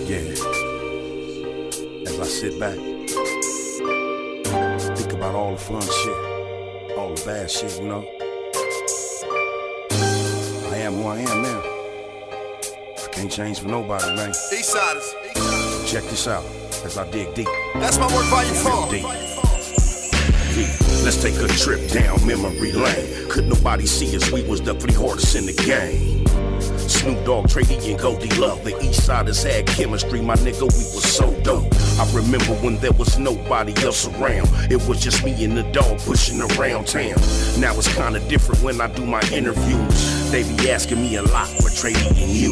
Yeah. As I sit back, think about all the fun shit, all the bad shit, you know. I am who I am now. I can't change for nobody, man. Eastsiders. Check this out as I dig deep. That's my work volume 4. Deep. Let's take a trip down memory lane. Could nobody see us? We was the 3 hardest in the game. Snoop Dogg, Trady, and Goldie Love. The Eastsiders had chemistry, my nigga, we was so dope. I remember when there was nobody else around. It was just me and the dog pushing around town. Now it's kinda different when I do my interviews. They be asking me a lot for Trady and you.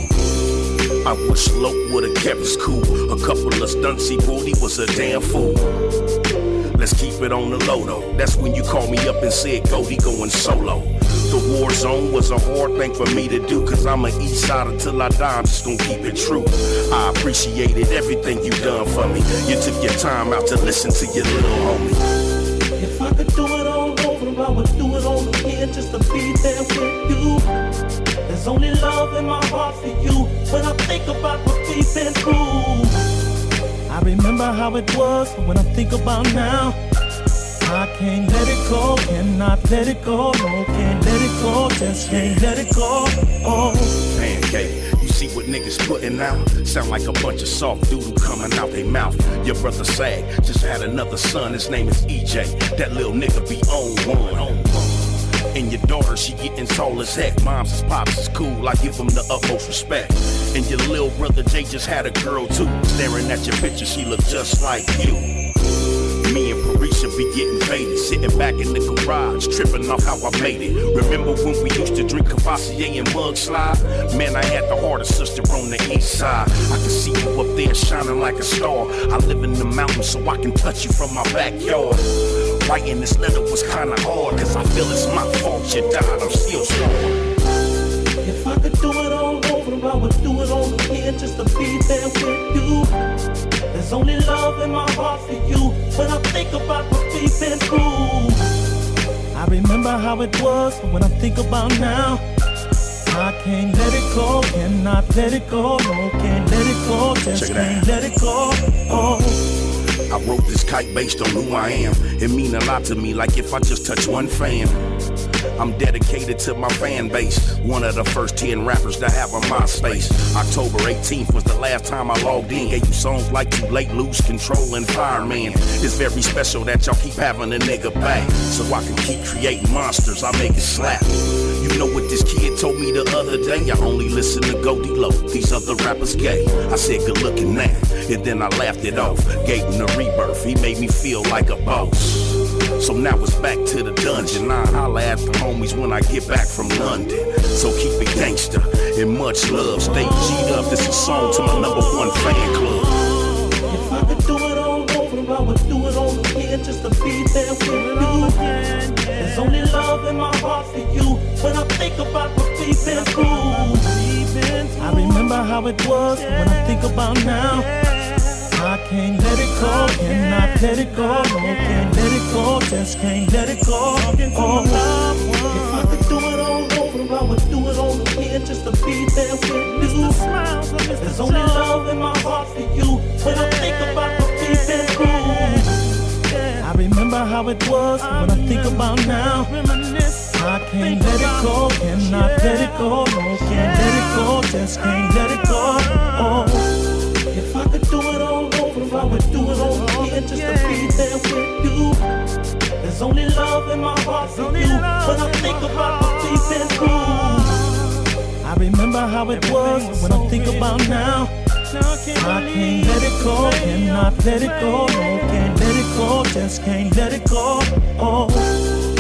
I wish Loc would've kept us cool. A couple of stunts, he pulled, he was a damn fool. Let's keep it on the low though. That's when you called me up and said, Goldie going solo. The war zone was a hard thing for me to do, cause I'm an Eastsider till I die, I'm just gonna keep it true. I appreciated everything you done for me. You took your time out to listen to your little homie. If I could do it all over, I would do it all again just to be there with you. There's only love in my heart for you when I think about what we've been through. I remember how it was, but when I think about now, I can't let it go, cannot let it go, no, can't let it go, just can't let it go. Oh. Pancake, you see what niggas putting out? Sound like a bunch of soft doodle coming out they mouth. Your brother Sag just had another son, his name is EJ. That little nigga be on one. And your daughter, she getting tall as heck. Moms and pops is cool, I give them the utmost respect. And your little brother Jay just had a girl too. Staring at your picture, she look just like you. Me and Parisha be getting faded, sitting back in the garage, tripping off how I made it. Remember when we used to drink Cavassier and mudslide? Man, I had the hardest sister on the east side. I can see you up there shining like a star. I live in the mountains so I can touch you from my backyard. Writing this letter was kinda hard, cause I feel it's my fault you died, I'm still scarred. If I could do it all over, I would do it all again just to be there with you. There's only love in my heart for you when I think about what we've been through. I remember how it was, but when I think about now, I can't let it go, cannot let it go, no, can't let it go, just can't let it go. Oh. I wrote this kite based on who I am. It mean a lot to me, like if I just touch one fan. I'm dedicated to my fan base. One of the first 10 rappers to have a MySpace. October 18th was the last time I logged in. Gave you songs like Too Late, Lose Control, and Fireman. It's very special that y'all keep having a nigga back, so I can keep creating monsters, I make it slap. You know what this kid told me the other day? I only listen to Goldie Loc, these other rappers gay. I said good looking now, and then I laughed it off. Gave him the rebirth, he made me feel like a boss. So now it's back to the dungeon. I holla at the homies when I get back from London. So keep it gangster and much love. Stay G'd up, this is a song to my #1 fan club. If I could do it all over, I would do it all again just to be there with you. There's only love in my heart for you when I think about what we've been through. I remember how it was, but when I think about now, I can't let it go, cannot let it go, no, can't let it go, just can't let it go. Oh. If I could do it all over, I would do it all again just to be there with you. There's only love in my heart for you when I think about what we've been through. I remember how it was, when I think about now, I can't let it go, cannot let it go, no, can't let it go, just can't let it go. Oh. If I could do it all over, I would do it all again just to be there with you. There's only love in my heart for you when I think about what we've been through. I remember how it was, when I think about now, I can't let it go, cannot let it go, no, can't let it go, just can't let it go. Oh.